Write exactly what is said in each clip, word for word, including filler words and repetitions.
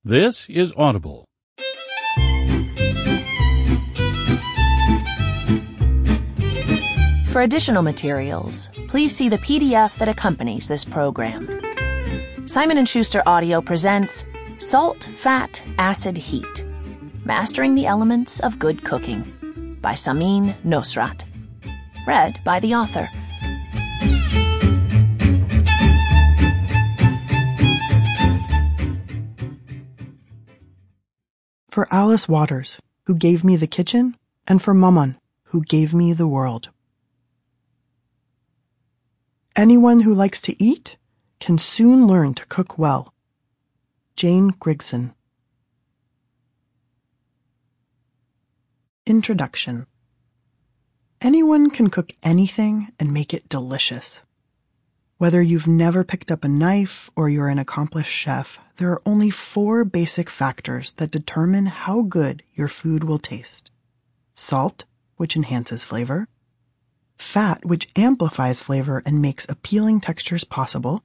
This is Audible. For additional materials, please see the P D F that accompanies this program. Simon and Schuster Audio presents Salt, Fat, Acid, Heat. Mastering the Elements of Good Cooking by Samin Nosrat. Read by the author. For Alice Waters, who gave me the kitchen, and for Maman, who gave me the world. Anyone who likes to eat can soon learn to cook well. Jane Grigson. Introduction. Anyone can cook anything and make it delicious. Whether you've never picked up a knife or you're an accomplished chef, there are only four basic factors that determine how good your food will taste. Salt, which enhances flavor. Fat, which amplifies flavor and makes appealing textures possible.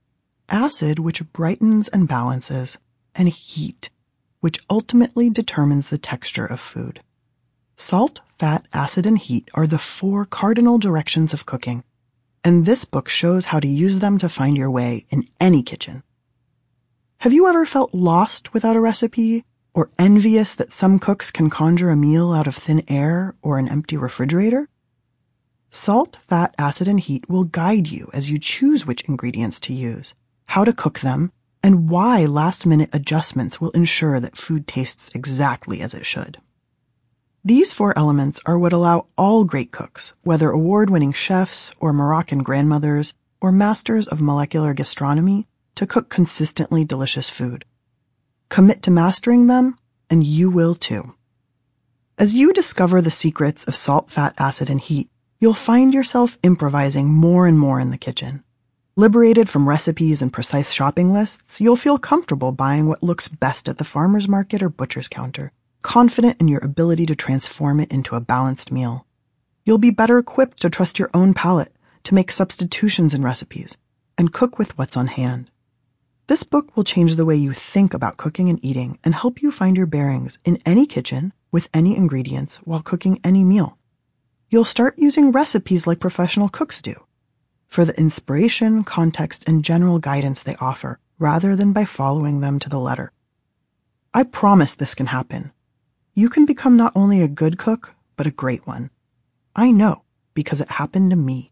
Acid, which brightens and balances. And heat, which ultimately determines the texture of food. Salt, fat, acid, and heat are the four cardinal directions of cooking, and this book shows how to use them to find your way in any kitchen. Have you ever felt lost without a recipe, or envious that some cooks can conjure a meal out of thin air or an empty refrigerator? Salt, fat, acid, and heat will guide you as you choose which ingredients to use, how to cook them, and why last-minute adjustments will ensure that food tastes exactly as it should. These four elements are what allow all great cooks, whether award-winning chefs or Moroccan grandmothers or masters of molecular gastronomy, to cook consistently delicious food. Commit to mastering them, and you will too. As you discover the secrets of salt, fat, acid, and heat, you'll find yourself improvising more and more in the kitchen. Liberated from recipes and precise shopping lists, you'll feel comfortable buying what looks best at the farmer's market or butcher's counter, confident in your ability to transform it into a balanced meal. You'll be better equipped to trust your own palate, to make substitutions in recipes, and cook with what's on hand. This book will change the way you think about cooking and eating and help you find your bearings in any kitchen with any ingredients while cooking any meal. You'll start using recipes like professional cooks do, for the inspiration, context, and general guidance they offer, rather than by following them to the letter. I promise this can happen. You can become not only a good cook, but a great one. I know, because it happened to me.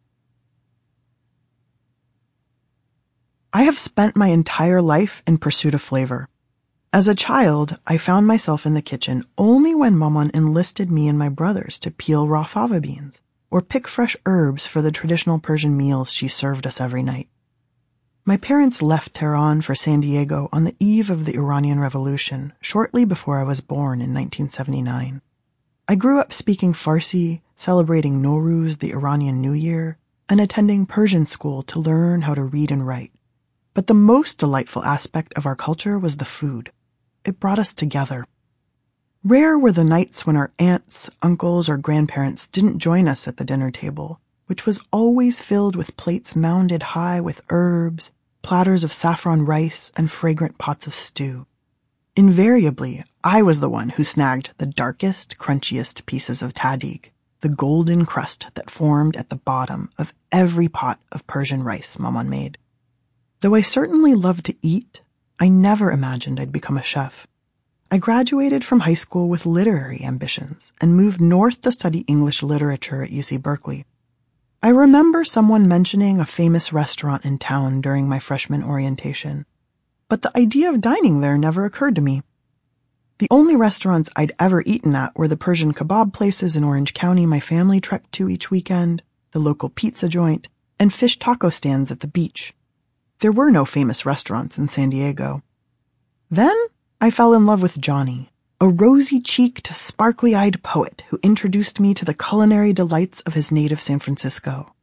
I have spent my entire life in pursuit of flavor. As a child, I found myself in the kitchen only when Maman enlisted me and my brothers to peel raw fava beans or pick fresh herbs for the traditional Persian meals she served us every night. My parents left Tehran for San Diego on the eve of the Iranian Revolution, shortly before I was born in nineteen seventy-nine. I grew up speaking Farsi, celebrating Nowruz, the Iranian New Year, and attending Persian school to learn how to read and write. But the most delightful aspect of our culture was the food. It brought us together. Rare were the nights when our aunts, uncles, or grandparents didn't join us at the dinner table, which was always filled with plates mounded high with herbs, platters of saffron rice, and fragrant pots of stew. Invariably, I was the one who snagged the darkest, crunchiest pieces of tahdig, the golden crust that formed at the bottom of every pot of Persian rice Maman made. Though I certainly loved to eat, I never imagined I'd become a chef. I graduated from high school with literary ambitions and moved north to study English literature at U C Berkeley. I remember someone mentioning a famous restaurant in town during my freshman orientation, but the idea of dining there never occurred to me. The only restaurants I'd ever eaten at were the Persian kebab places in Orange County my family trekked to each weekend, the local pizza joint, and fish taco stands at the beach. There were no famous restaurants in San Diego. Then I fell in love with Johnny, a rosy-cheeked, sparkly-eyed poet who introduced me to the culinary delights of his native San Francisco.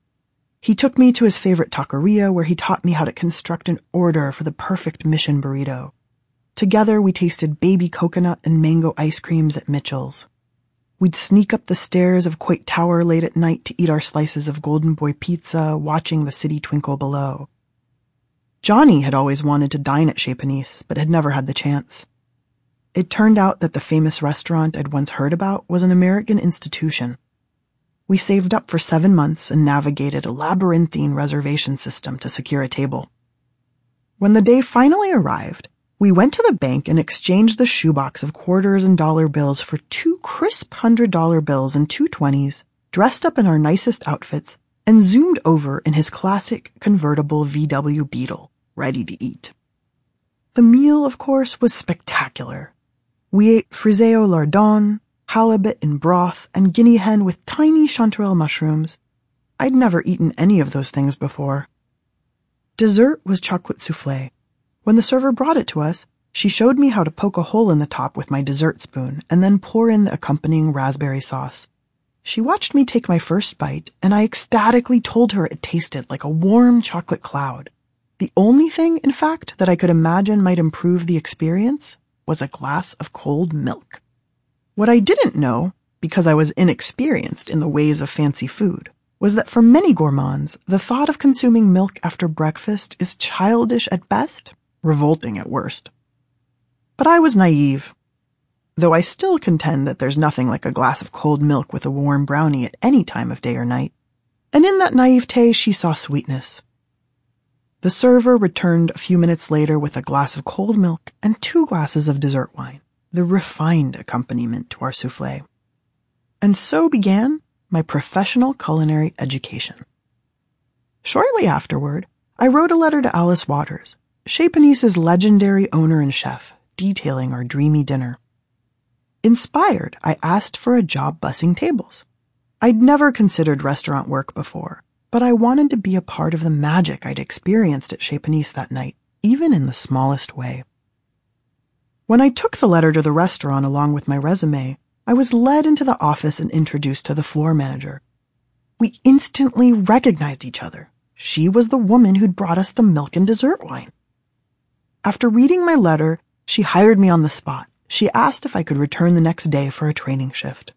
He took me to his favorite taqueria where he taught me how to construct an order for the perfect mission burrito. Together we tasted baby coconut and mango ice creams at Mitchell's. We'd sneak up the stairs of Coit Tower late at night to eat our slices of Golden Boy pizza, watching the city twinkle below. Johnny had always wanted to dine at Chez Panisse, but had never had the chance. It turned out that the famous restaurant I'd once heard about was an American institution. We saved up for seven months and navigated a labyrinthine reservation system to secure a table. When the day finally arrived, we went to the bank and exchanged the shoebox of quarters and dollar bills for two crisp hundred-dollar bills and two twenties, dressed up in our nicest outfits, and zoomed over in his classic convertible V W Beetle, ready to eat. The meal, of course, was spectacular. We ate frisée au lardon, halibut in broth, and guinea hen with tiny chanterelle mushrooms. I'd never eaten any of those things before. Dessert was chocolate soufflé. When the server brought it to us, she showed me how to poke a hole in the top with my dessert spoon and then pour in the accompanying raspberry sauce. She watched me take my first bite, and I ecstatically told her it tasted like a warm chocolate cloud. The only thing, in fact, that I could imagine might improve the experience was a glass of cold milk. What I didn't know, because I was inexperienced in the ways of fancy food, was that for many gourmands, the thought of consuming milk after breakfast is childish at best, revolting at worst. But I was naive, though I still contend that there's nothing like a glass of cold milk with a warm brownie at any time of day or night. And in that naivete she saw sweetness. The server returned a few minutes later with a glass of cold milk and two glasses of dessert wine, the refined accompaniment to our soufflé. And so began my professional culinary education. Shortly afterward, I wrote a letter to Alice Waters, Chez Panisse's legendary owner and chef, detailing our dreamy dinner. Inspired, I asked for a job bussing tables. I'd never considered restaurant work before, but I wanted to be a part of the magic I'd experienced at Chez Panisse that night, even in the smallest way. When I took the letter to the restaurant along with my resume, I was led into the office and introduced to the floor manager. We instantly recognized each other. She was the woman who'd brought us the milk and dessert wine. After reading my letter, she hired me on the spot. She asked if I could return the next day for a training shift.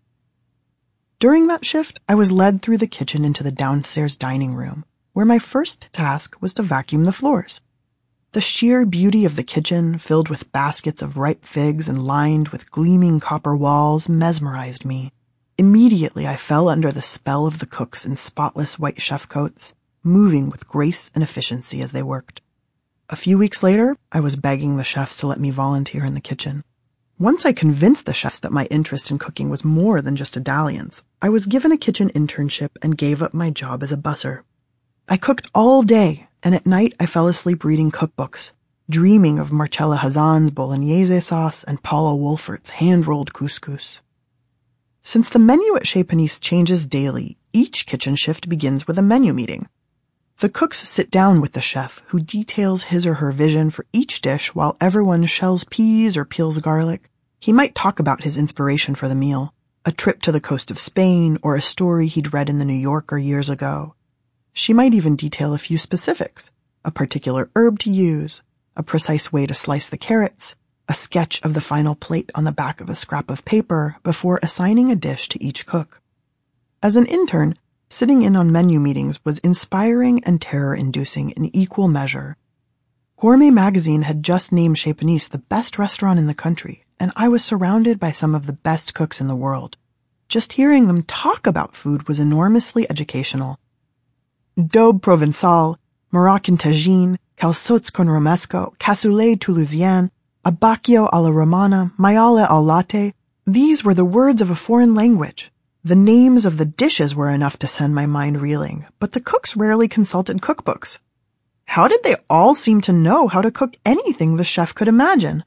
During that shift, I was led through the kitchen into the downstairs dining room, where my first task was to vacuum the floors. The sheer beauty of the kitchen, filled with baskets of ripe figs and lined with gleaming copper walls, mesmerized me. Immediately, I fell under the spell of the cooks in spotless white chef coats, moving with grace and efficiency as they worked. A few weeks later, I was begging the chefs to let me volunteer in the kitchen. Once I convinced the chefs that my interest in cooking was more than just a dalliance, I was given a kitchen internship and gave up my job as a busser. I cooked all day, and at night I fell asleep reading cookbooks, dreaming of Marcella Hazan's bolognese sauce and Paula Wolfert's hand-rolled couscous. Since the menu at Chez Panisse changes daily, each kitchen shift begins with a menu meeting. The cooks sit down with the chef, who details his or her vision for each dish while everyone shells peas or peels garlic. He might talk about his inspiration for the meal, a trip to the coast of Spain, or a story he'd read in the New Yorker years ago. She might even detail a few specifics, a particular herb to use, a precise way to slice the carrots, a sketch of the final plate on the back of a scrap of paper before assigning a dish to each cook. As an intern, sitting in on menu meetings was inspiring and terror-inducing in equal measure. Gourmet magazine had just named Chez Panisse the best restaurant in the country, and I was surrounded by some of the best cooks in the world. Just hearing them talk about food was enormously educational. Daube Provençal, Moroccan tagine, calçots con romesco, cassoulet toulousain, abbacchio alla romana, maiale al latte, these were the words of a foreign language. The names of the dishes were enough to send my mind reeling, but the cooks rarely consulted cookbooks. How did they all seem to know how to cook anything the chef could imagine?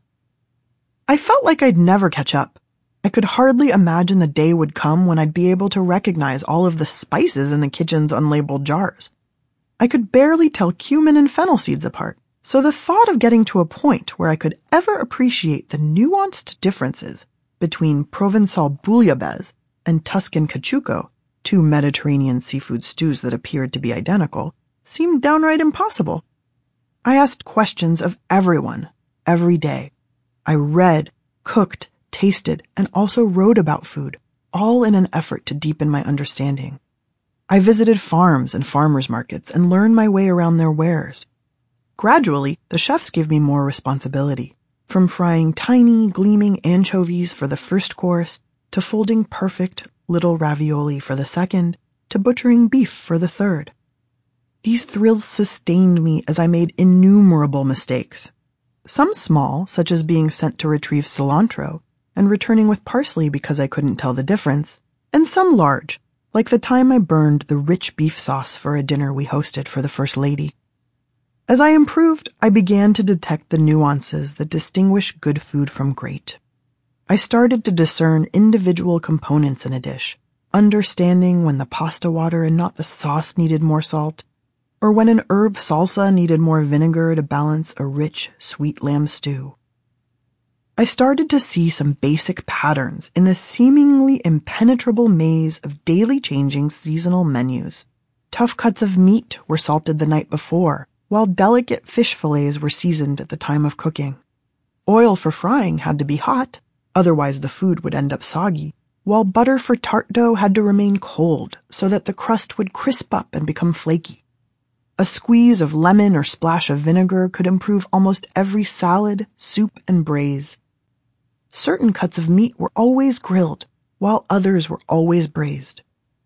I felt like I'd never catch up. I could hardly imagine the day would come when I'd be able to recognize all of the spices in the kitchen's unlabeled jars. I could barely tell cumin and fennel seeds apart, so the thought of getting to a point where I could ever appreciate the nuanced differences between Provençal bouillabaisse and Tuscan caciucco, two Mediterranean seafood stews that appeared to be identical, seemed downright impossible. I asked questions of everyone, every day. I read, cooked, tasted, and also wrote about food, all in an effort to deepen my understanding. I visited farms and farmers markets and learned my way around their wares. Gradually, the chefs gave me more responsibility, from frying tiny, gleaming anchovies for the first course, to folding perfect little ravioli for the second, to butchering beef for the third. These thrills sustained me as I made innumerable mistakes. Some small, such as being sent to retrieve cilantro and returning with parsley because I couldn't tell the difference, and some large, like the time I burned the rich beef sauce for a dinner we hosted for the First Lady. As I improved, I began to detect the nuances that distinguish good food from great. I started to discern individual components in a dish, understanding when the pasta water and not the sauce needed more salt, or when an herb salsa needed more vinegar to balance a rich, sweet lamb stew. I started to see some basic patterns in the seemingly impenetrable maze of daily changing seasonal menus. Tough cuts of meat were salted the night before, while delicate fish fillets were seasoned at the time of cooking. Oil for frying had to be hot, otherwise the food would end up soggy, while butter for tart dough had to remain cold so that the crust would crisp up and become flaky. A squeeze of lemon or splash of vinegar could improve almost every salad, soup, and braise. Certain cuts of meat were always grilled, while others were always braised.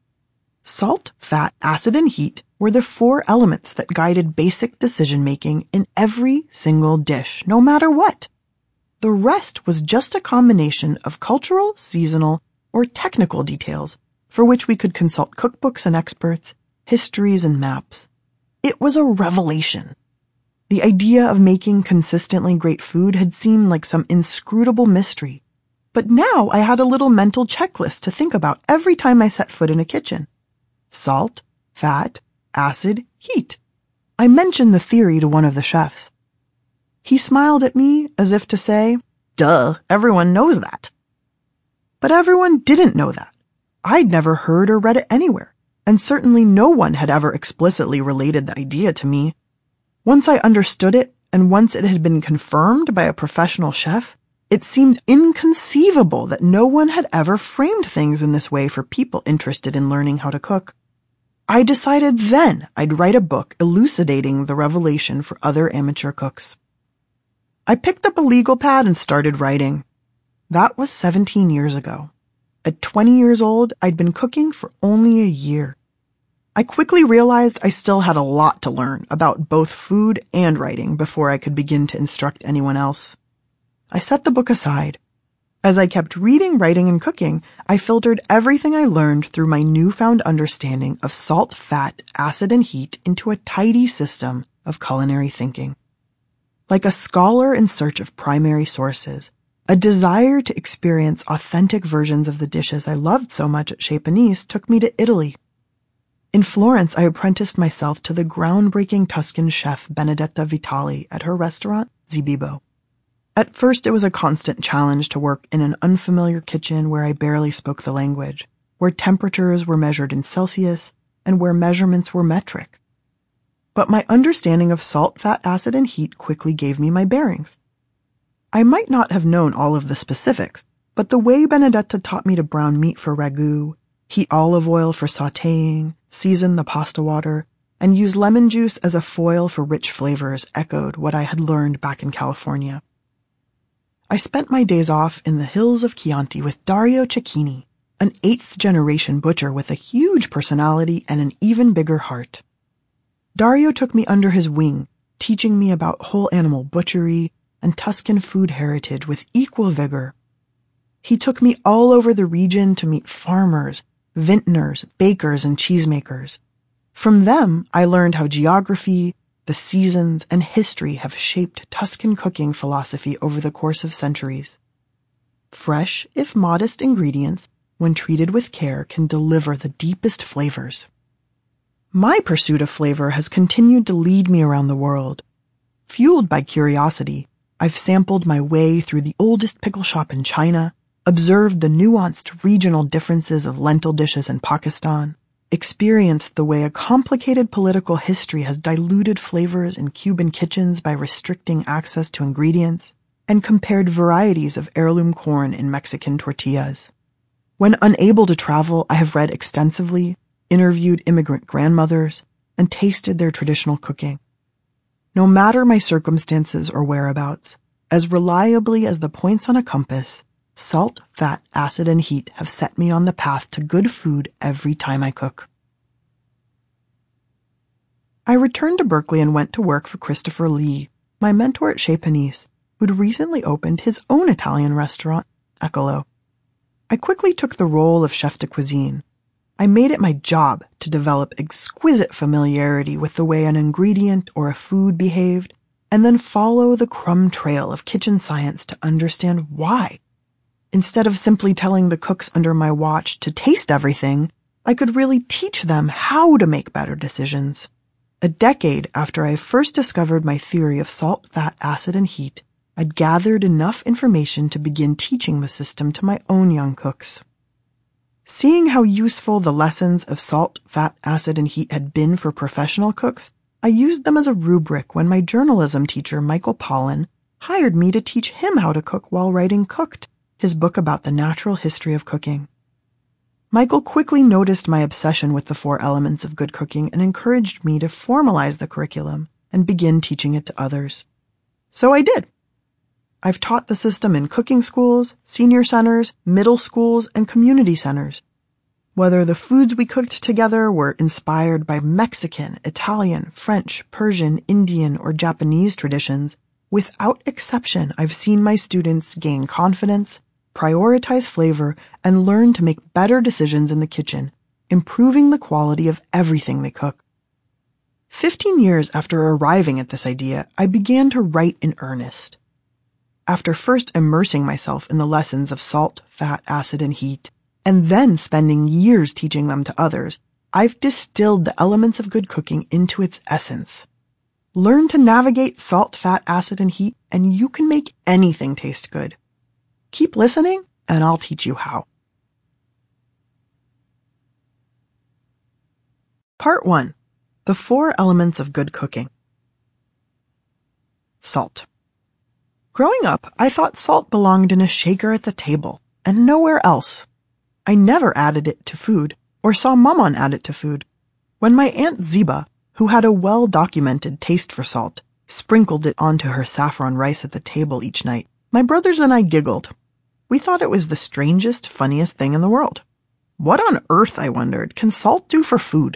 Salt, fat, acid, and heat were the four elements that guided basic decision-making in every single dish, no matter what. The rest was just a combination of cultural, seasonal, or technical details for which we could consult cookbooks and experts, histories and maps. It was a revelation. The idea of making consistently great food had seemed like some inscrutable mystery, but now I had a little mental checklist to think about every time I set foot in a kitchen. Salt, fat, acid, heat. I mentioned the theory to one of the chefs. He smiled at me as if to say, "Duh, everyone knows that." But everyone didn't know that. I'd never heard or read it anywhere, and certainly no one had ever explicitly related the idea to me. Once I understood it, and once it had been confirmed by a professional chef, it seemed inconceivable that no one had ever framed things in this way for people interested in learning how to cook. I decided then I'd write a book elucidating the revelation for other amateur cooks. I picked up a legal pad and started writing. That was seventeen years ago. At twenty years old, I'd been cooking for only a year. I quickly realized I still had a lot to learn about both food and writing before I could begin to instruct anyone else. I set the book aside. As I kept reading, writing, and cooking, I filtered everything I learned through my newfound understanding of salt, fat, acid, and heat into a tidy system of culinary thinking. Like a scholar in search of primary sources, a desire to experience authentic versions of the dishes I loved so much at Chez Panisse took me to Italy. In Florence, I apprenticed myself to the groundbreaking Tuscan chef Benedetta Vitali at her restaurant, Zibibo. At first, it was a constant challenge to work in an unfamiliar kitchen where I barely spoke the language, where temperatures were measured in Celsius, and where measurements were metric. But my understanding of salt, fat, acid, and heat quickly gave me my bearings. I might not have known all of the specifics, but the way Benedetta taught me to brown meat for ragu, heat olive oil for sautéing, season the pasta water, and use lemon juice as a foil for rich flavors echoed what I had learned back in California. I spent my days off in the hills of Chianti with Dario Cecchini, an eighth-generation butcher with a huge personality and an even bigger heart. Dario took me under his wing, teaching me about whole animal butchery and Tuscan food heritage with equal vigor. He took me all over the region to meet farmers, vintners, bakers, and cheesemakers. From them, I learned how geography, the seasons, and history have shaped Tuscan cooking philosophy over the course of centuries. Fresh, if modest ingredients, when treated with care, can deliver the deepest flavors. My pursuit of flavor has continued to lead me around the world. Fueled by curiosity, I've sampled my way through the oldest pickle shop in China, observed the nuanced regional differences of lentil dishes in Pakistan, experienced the way a complicated political history has diluted flavors in Cuban kitchens by restricting access to ingredients, and compared varieties of heirloom corn in Mexican tortillas. When unable to travel, I have read extensively, interviewed immigrant grandmothers, and tasted their traditional cooking. No matter my circumstances or whereabouts, as reliably as the points on a compass, salt, fat, acid, and heat have set me on the path to good food every time I cook. I returned to Berkeley and went to work for Christopher Lee, my mentor at Chez Panisse, who'd recently opened his own Italian restaurant, Eccolo. I quickly took the role of chef de cuisine. I made it my job to develop exquisite familiarity with the way an ingredient or a food behaved, and then follow the crumb trail of kitchen science to understand why. Instead of simply telling the cooks under my watch to taste everything, I could really teach them how to make better decisions. A decade after I first discovered my theory of salt, fat, acid, and heat, I'd gathered enough information to begin teaching the system to my own young cooks. Seeing how useful the lessons of salt, fat, acid, and heat had been for professional cooks, I used them as a rubric when my journalism teacher, Michael Pollan, hired me to teach him how to cook while writing Cooked, his book about the natural history of cooking. Michael quickly noticed my obsession with the four elements of good cooking and encouraged me to formalize the curriculum and begin teaching it to others. So I did. I've taught the system in cooking schools, senior centers, middle schools, and community centers. Whether the foods we cooked together were inspired by Mexican, Italian, French, Persian, Indian, or Japanese traditions, without exception, I've seen my students gain confidence, prioritize flavor, and learn to make better decisions in the kitchen, improving the quality of everything they cook. Fifteen years after arriving at this idea, I began to write in earnest. After first immersing myself in the lessons of salt, fat, acid, and heat, and then spending years teaching them to others, I've distilled the elements of good cooking into its essence. Learn to navigate salt, fat, acid, and heat, and you can make anything taste good. Keep listening, and I'll teach you how. Part one. The four elements of good cooking. Salt. Growing up, I thought salt belonged in a shaker at the table, and nowhere else. I never added it to food, or saw Maman add it to food. When my Aunt Ziba, who had a well-documented taste for salt, sprinkled it onto her saffron rice at the table each night, my brothers and I giggled. We thought it was the strangest, funniest thing in the world. What on earth, I wondered, can salt do for food?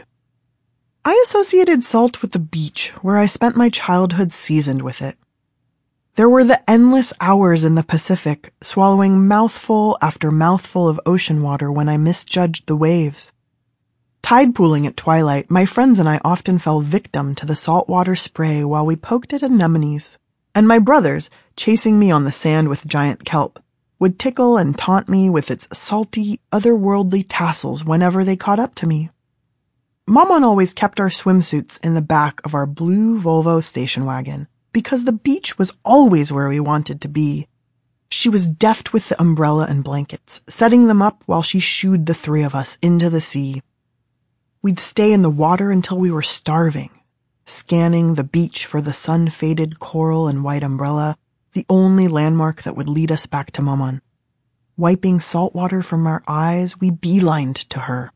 I associated salt with the beach, where I spent my childhood seasoned with it. There were the endless hours in the Pacific, swallowing mouthful after mouthful of ocean water when I misjudged the waves. Tide pooling at twilight, my friends and I often fell victim to the saltwater spray while we poked at anemones, and my brothers, chasing me on the sand with giant kelp, would tickle and taunt me with its salty, otherworldly tassels whenever they caught up to me. Maman always kept our swimsuits in the back of our blue Volvo station wagon, because the beach was always where we wanted to be. She was deft with the umbrella and blankets, setting them up while she shooed the three of us into the sea. We'd stay in the water until we were starving, scanning the beach for the sun-faded coral and white umbrella, the only landmark that would lead us back to Maman. Wiping salt water from our eyes, we beelined to her.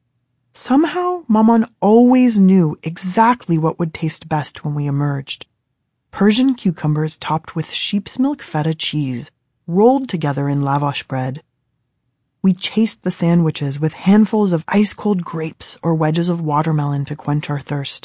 Somehow, Maman always knew exactly what would taste best when we emerged. Persian cucumbers topped with sheep's milk feta cheese, rolled together in lavash bread. We chased the sandwiches with handfuls of ice-cold grapes or wedges of watermelon to quench our thirst.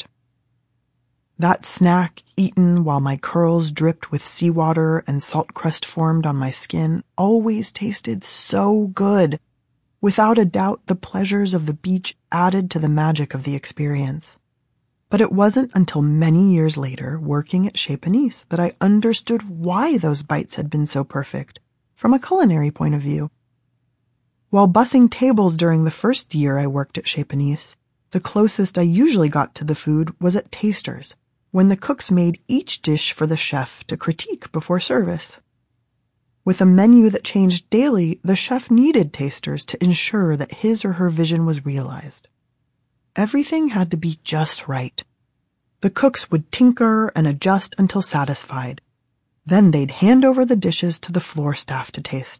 That snack, eaten while my curls dripped with seawater and salt crust formed on my skin, always tasted so good. Without a doubt, the pleasures of the beach added to the magic of the experience. But it wasn't until many years later, working at Chez Panisse, that I understood why those bites had been so perfect, from a culinary point of view. While bussing tables during the first year I worked at Chez Panisse, the closest I usually got to the food was at tasters, when the cooks made each dish for the chef to critique before service. With a menu that changed daily, the chef needed tasters to ensure that his or her vision was realized. Everything had to be just right. The cooks would tinker and adjust until satisfied. Then they'd hand over the dishes to the floor staff to taste.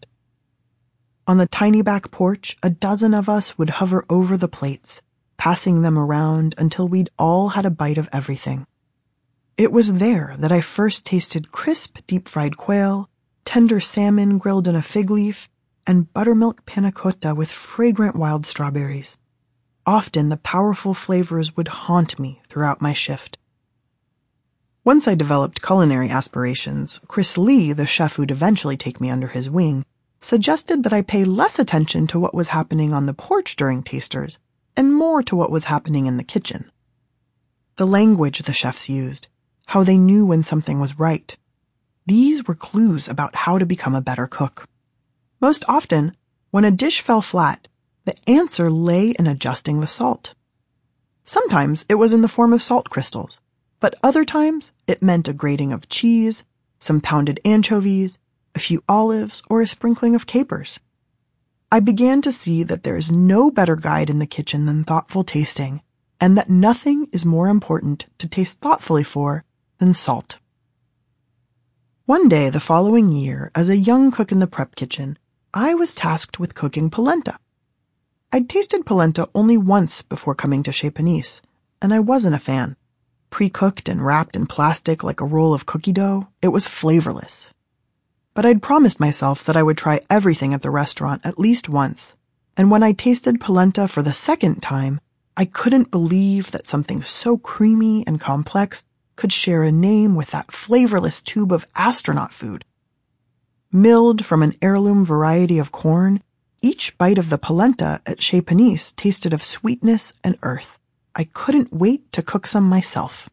On the tiny back porch, a dozen of us would hover over the plates, passing them around until we'd all had a bite of everything. It was there that I first tasted crisp deep-fried quail, tender salmon grilled in a fig leaf, and buttermilk panna cotta with fragrant wild strawberries. Often the powerful flavors would haunt me throughout my shift. Once I developed culinary aspirations, Chris Lee, the chef who'd eventually take me under his wing, suggested that I pay less attention to what was happening on the porch during tasters and more to what was happening in the kitchen. The language the chefs used, how they knew when something was right. These were clues about how to become a better cook. Most often, when a dish fell flat, the answer lay in adjusting the salt. Sometimes it was in the form of salt crystals, but other times it meant a grating of cheese, some pounded anchovies, a few olives, or a sprinkling of capers. I began to see that there is no better guide in the kitchen than thoughtful tasting, and that nothing is more important to taste thoughtfully for than salt. One day the following year, as a young cook in the prep kitchen, I was tasked with cooking polenta. I'd tasted polenta only once before coming to Chez Panisse, and I wasn't a fan. Pre-cooked and wrapped in plastic like a roll of cookie dough, it was flavorless. But I'd promised myself that I would try everything at the restaurant at least once, and when I tasted polenta for the second time, I couldn't believe that something so creamy and complex could share a name with that flavorless tube of astronaut food. Milled from an heirloom variety of corn, each bite of the polenta at Chez Panisse tasted of sweetness and earth. I couldn't wait to cook some myself.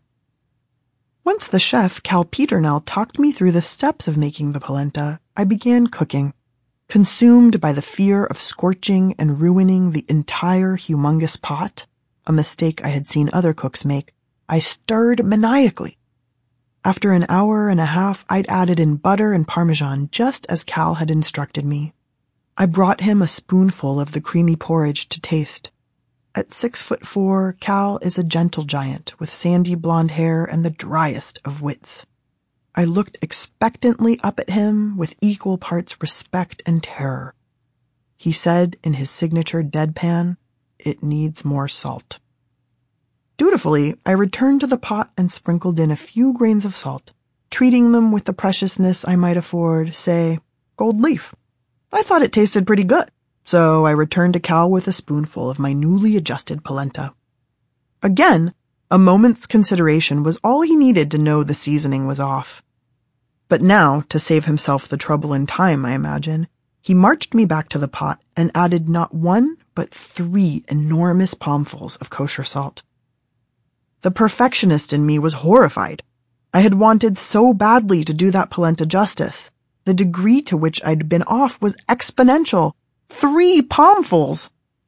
Once the chef, Cal Peternell, talked me through the steps of making the polenta, I began cooking, consumed by the fear of scorching and ruining the entire humongous pot, a mistake I had seen other cooks make. I stirred maniacally. After an hour and a half, I'd added in butter and Parmesan just as Cal had instructed me. I brought him a spoonful of the creamy porridge to taste. At six foot four, Cal is a gentle giant with sandy blonde hair and the driest of wits. I looked expectantly up at him with equal parts respect and terror. He said in his signature deadpan, "It needs more salt." Dutifully, I returned to the pot and sprinkled in a few grains of salt, treating them with the preciousness I might afford, say, gold leaf. I thought it tasted pretty good, so I returned to Cal with a spoonful of my newly adjusted polenta. Again, a moment's consideration was all he needed to know the seasoning was off. But now, to save himself the trouble and time, I imagine, he marched me back to the pot and added not one, but three enormous palmfuls of kosher salt. The perfectionist in me was horrified. I had wanted so badly to do that polenta justice. The degree to which I'd been off was exponential. Three palmfuls!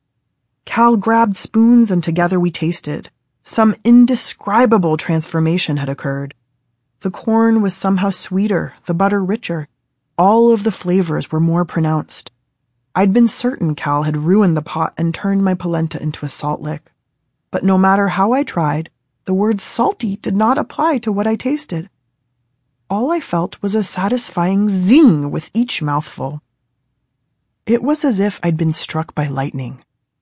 Cal grabbed spoons and together we tasted. Some indescribable transformation had occurred. The corn was somehow sweeter, the butter richer. All of the flavors were more pronounced. I'd been certain Cal had ruined the pot and turned my polenta into a salt lick. But no matter how I tried, the word salty did not apply to what I tasted. All I felt was a satisfying zing with each mouthful. It was as if I'd been struck by lightning.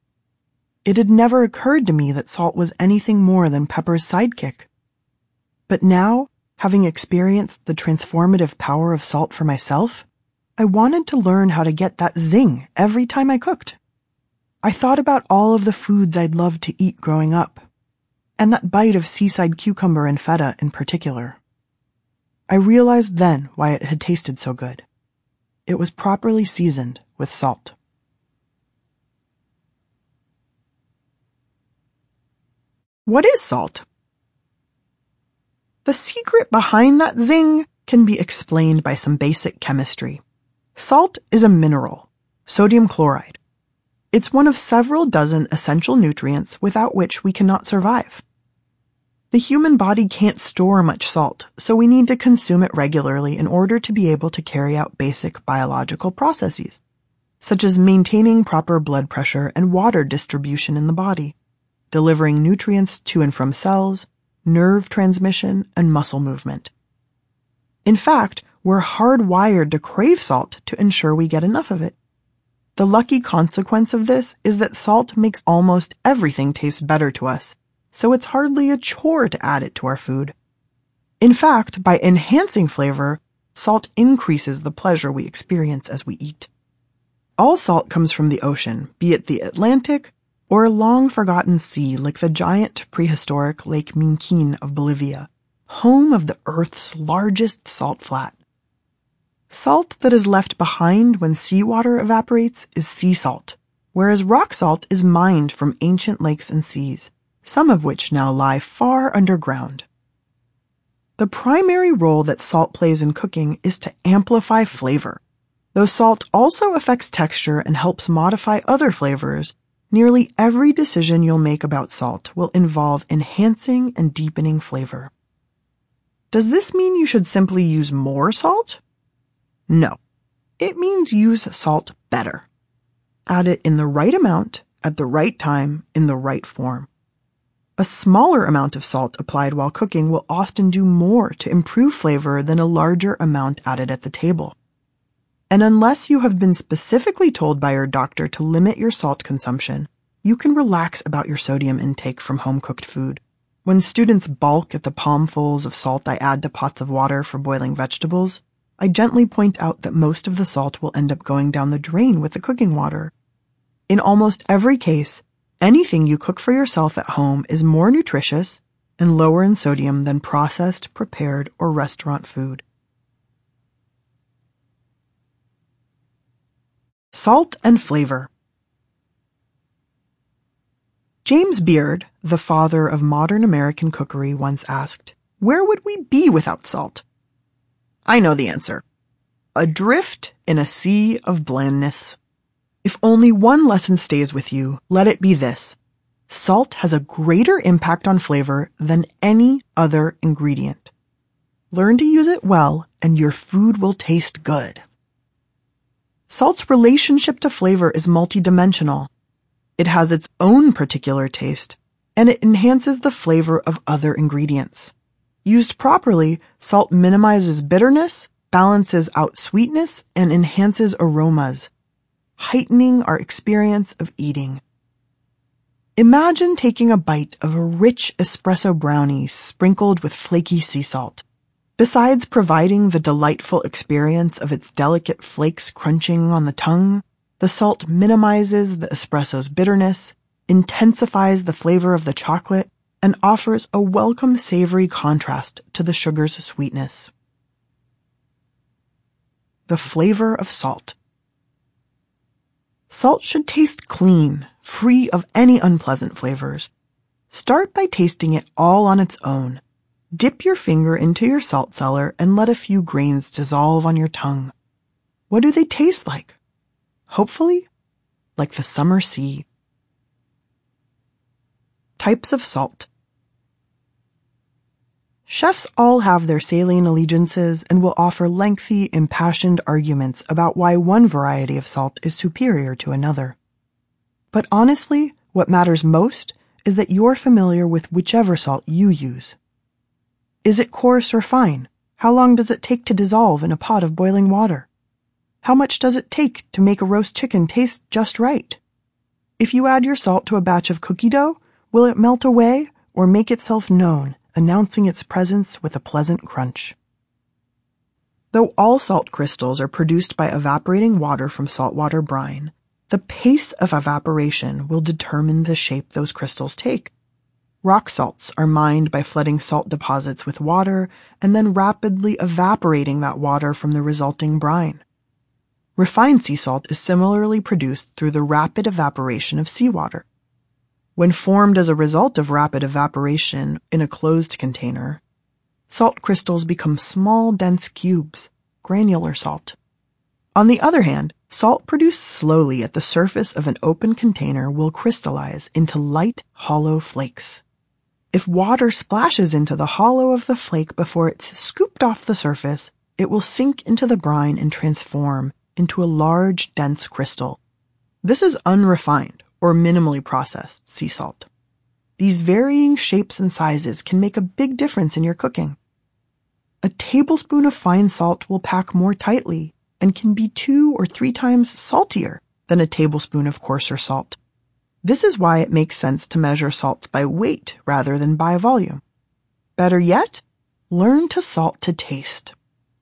It had never occurred to me that salt was anything more than pepper's sidekick. But now, having experienced the transformative power of salt for myself, I wanted to learn how to get that zing every time I cooked. I thought about all of the foods I'd loved to eat growing up, and that bite of seaside cucumber and feta in particular. I realized then why it had tasted so good. It was properly seasoned with salt. What is salt? The secret behind that zing can be explained by some basic chemistry. Salt is a mineral, sodium chloride. It's one of several dozen essential nutrients without which we cannot survive. The human body can't store much salt, so we need to consume it regularly in order to be able to carry out basic biological processes, such as maintaining proper blood pressure and water distribution in the body, delivering nutrients to and from cells, nerve transmission, and muscle movement. In fact, we're hardwired to crave salt to ensure we get enough of it. The lucky consequence of this is that salt makes almost everything taste better to us, so it's hardly a chore to add it to our food. In fact, by enhancing flavor, salt increases the pleasure we experience as we eat. All salt comes from the ocean, be it the Atlantic or a long-forgotten sea like the giant prehistoric Lake Minquin of Bolivia, home of the Earth's largest salt flat. Salt that is left behind when seawater evaporates is sea salt, whereas rock salt is mined from ancient lakes and seas, some of which now lie far underground. The primary role that salt plays in cooking is to amplify flavor. Though salt also affects texture and helps modify other flavors, nearly every decision you'll make about salt will involve enhancing and deepening flavor. Does this mean you should simply use more salt? No. It means use salt better. Add it in the right amount, at the right time, in the right form. A smaller amount of salt applied while cooking will often do more to improve flavor than a larger amount added at the table. And unless you have been specifically told by your doctor to limit your salt consumption, you can relax about your sodium intake from home-cooked food. When students balk at the palmfuls of salt I add to pots of water for boiling vegetables, I gently point out that most of the salt will end up going down the drain with the cooking water. In almost every case, anything you cook for yourself at home is more nutritious and lower in sodium than processed, prepared, or restaurant food. Salt and flavor. James Beard, the father of modern American cookery, once asked, "Where would we be without salt?" I know the answer. Adrift in a sea of blandness. If only one lesson stays with you, let it be this. Salt has a greater impact on flavor than any other ingredient. Learn to use it well, and your food will taste good. Salt's relationship to flavor is multidimensional. It has its own particular taste, and it enhances the flavor of other ingredients. Used properly, salt minimizes bitterness, balances out sweetness, and enhances aromas, heightening our experience of eating. Imagine taking a bite of a rich espresso brownie sprinkled with flaky sea salt. Besides providing the delightful experience of its delicate flakes crunching on the tongue, the salt minimizes the espresso's bitterness, intensifies the flavor of the chocolate, and offers a welcome savory contrast to the sugar's sweetness. The flavor of salt. Salt should taste clean, free of any unpleasant flavors. Start by tasting it all on its own. Dip your finger into your salt cellar and let a few grains dissolve on your tongue. What do they taste like? Hopefully, like the summer sea. Types of salt. Chefs all have their salient allegiances and will offer lengthy, impassioned arguments about why one variety of salt is superior to another. But honestly, what matters most is that you're familiar with whichever salt you use. Is it coarse or fine? How long does it take to dissolve in a pot of boiling water? How much does it take to make a roast chicken taste just right? If you add your salt to a batch of cookie dough, will it melt away or make itself known, announcing its presence with a pleasant crunch? Though all salt crystals are produced by evaporating water from saltwater brine, the pace of evaporation will determine the shape those crystals take. Rock salts are mined by flooding salt deposits with water and then rapidly evaporating that water from the resulting brine. Refined sea salt is similarly produced through the rapid evaporation of seawater. When formed as a result of rapid evaporation in a closed container, salt crystals become small, dense cubes, granular salt. On the other hand, salt produced slowly at the surface of an open container will crystallize into light, hollow flakes. If water splashes into the hollow of the flake before it's scooped off the surface, it will sink into the brine and transform into a large, dense crystal. This is unrefined or minimally processed sea salt. These varying shapes and sizes can make a big difference in your cooking. A tablespoon of fine salt will pack more tightly and can be two or three times saltier than a tablespoon of coarser salt. This is why it makes sense to measure salts by weight rather than by volume. Better yet, learn to salt to taste.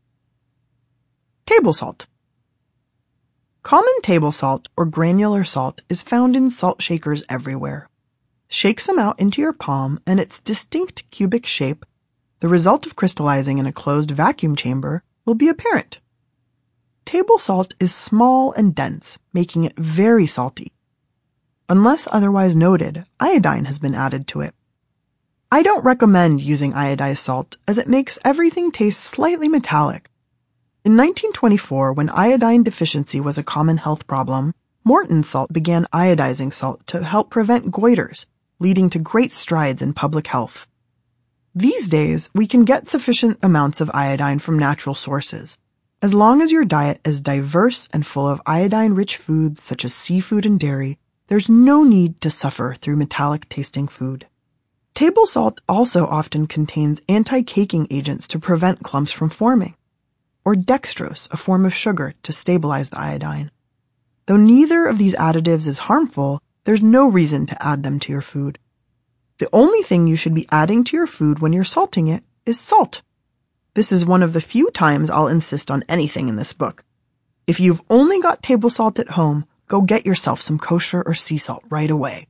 Table salt. Common table salt or granular salt is found in salt shakers everywhere. Shake some out into your palm and its distinct cubic shape, the result of crystallizing in a closed vacuum chamber, will be apparent. Table salt is small and dense, making it very salty. Unless otherwise noted, iodine has been added to it. I don't recommend using iodized salt as it makes everything taste slightly metallic. In nineteen twenty-four, when iodine deficiency was a common health problem, Morton Salt began iodizing salt to help prevent goiters, leading to great strides in public health. These days, we can get sufficient amounts of iodine from natural sources, as long as your diet is diverse and full of iodine-rich foods such as seafood and dairy. There's no need to suffer through metallic-tasting food. Table salt also often contains anti-caking agents to prevent clumps from forming, or dextrose, a form of sugar, to stabilize the iodine. Though neither of these additives is harmful, there's no reason to add them to your food. The only thing you should be adding to your food when you're salting it is salt. This is one of the few times I'll insist on anything in this book. If you've only got table salt at home, go get yourself some kosher or sea salt right away.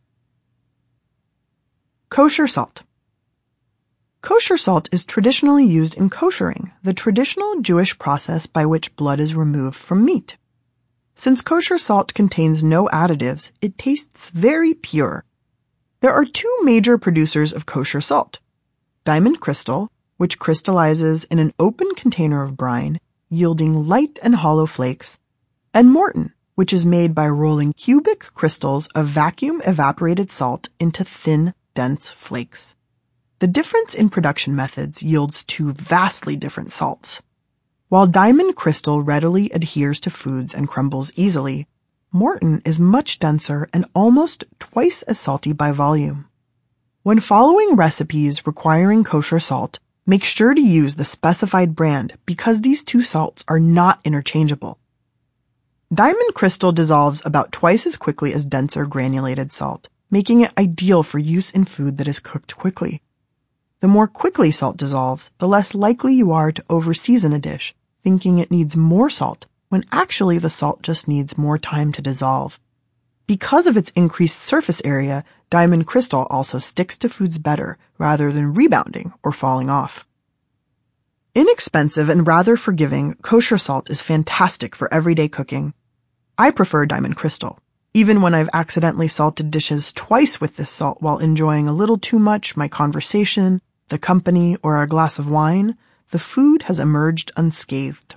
Kosher salt. Kosher salt is traditionally used in koshering, the traditional Jewish process by which blood is removed from meat. Since kosher salt contains no additives, it tastes very pure. There are two major producers of kosher salt: Diamond Crystal, which crystallizes in an open container of brine, yielding light and hollow flakes, and Morton, which is made by rolling cubic crystals of vacuum-evaporated salt into thin, dense flakes. The difference in production methods yields two vastly different salts. While Diamond Crystal readily adheres to foods and crumbles easily, Morton is much denser and almost twice as salty by volume. When following recipes requiring kosher salt, make sure to use the specified brand because these two salts are not interchangeable. Diamond Crystal dissolves about twice as quickly as denser granulated salt, making it ideal for use in food that is cooked quickly. The more quickly salt dissolves, the less likely you are to overseason a dish, thinking it needs more salt, when actually the salt just needs more time to dissolve. Because of its increased surface area, Diamond Crystal also sticks to foods better, rather than rebounding or falling off. Inexpensive and rather forgiving, kosher salt is fantastic for everyday cooking. I prefer Diamond Crystal. Even when I've accidentally salted dishes twice with this salt while enjoying a little too much my conversation, the company, or a glass of wine, the food has emerged unscathed.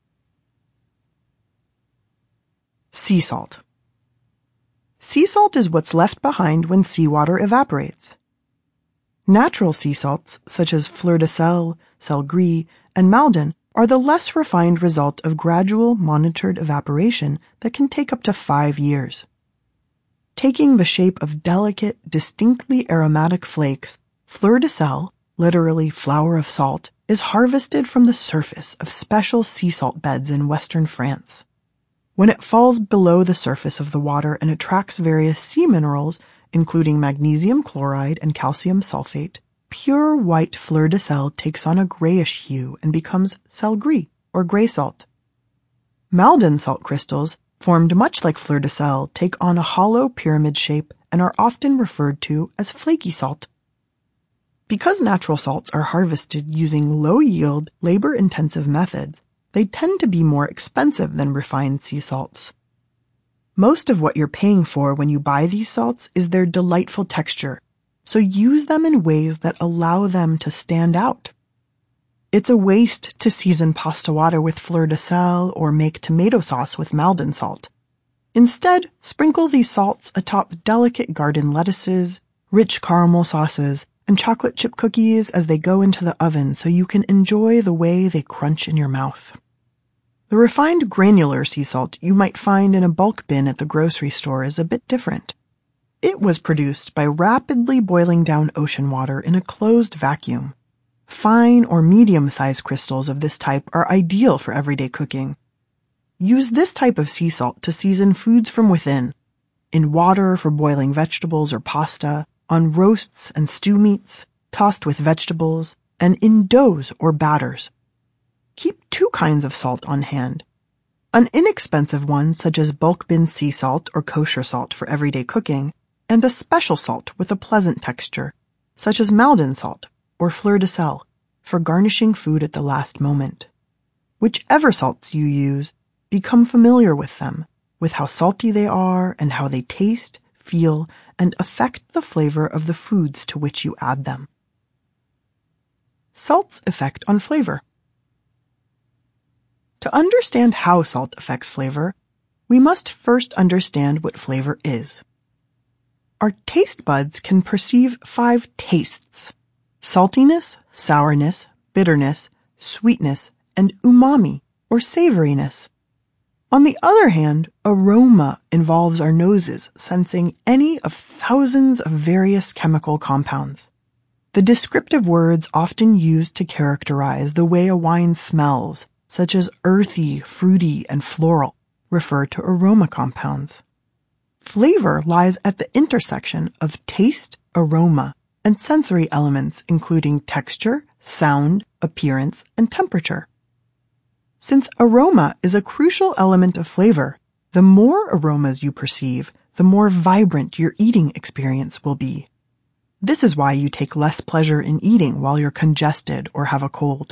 Sea salt. Sea salt is what's left behind when seawater evaporates. Natural sea salts, such as fleur de sel, sel gris, and Maldon, are the less refined result of gradual monitored evaporation that can take up to five years. Taking the shape of delicate, distinctly aromatic flakes, fleur de sel, literally flower of salt, is harvested from the surface of special sea salt beds in western France. When it falls below the surface of the water and attracts various sea minerals, including magnesium chloride and calcium sulfate, pure white fleur de sel takes on a grayish hue and becomes sel gris, or gray salt. Maldon salt crystals, formed much like fleur de sel, take on a hollow pyramid shape and are often referred to as flaky salt. Because natural salts are harvested using low-yield, labor-intensive methods, they tend to be more expensive than refined sea salts. Most of what you're paying for when you buy these salts is their delightful texture, so use them in ways that allow them to stand out. It's a waste to season pasta water with fleur de sel or make tomato sauce with Maldon salt. Instead, sprinkle these salts atop delicate garden lettuces, rich caramel sauces, and chocolate chip cookies as they go into the oven so you can enjoy the way they crunch in your mouth. The refined granular sea salt you might find in a bulk bin at the grocery store is a bit different. It was produced by rapidly boiling down ocean water in a closed vacuum. Fine or medium-sized crystals of this type are ideal for everyday cooking. Use this type of sea salt to season foods from within, in water for boiling vegetables or pasta, on roasts and stew meats, tossed with vegetables, and in doughs or batters. Keep two kinds of salt on hand. An inexpensive one such as bulk bin sea salt or kosher salt for everyday cooking, and a special salt with a pleasant texture, such as Maldon salt or fleur de sel, for garnishing food at the last moment. Whichever salts you use, become familiar with them, with how salty they are and how they taste, feel, and affect the flavor of the foods to which you add them. Salt's effect on flavor. To understand how salt affects flavor, we must first understand what flavor is. Our taste buds can perceive five tastes: saltiness, sourness, bitterness, sweetness, and umami, or savoriness. On the other hand, aroma involves our noses sensing any of thousands of various chemical compounds. The descriptive words often used to characterize the way a wine smells, such as earthy, fruity, and floral, refer to aroma compounds. Flavor lies at the intersection of taste, aroma, and sensory elements including texture, sound, appearance, and temperature. Since aroma is a crucial element of flavor, the more aromas you perceive, the more vibrant your eating experience will be. This is why you take less pleasure in eating while you're congested or have a cold.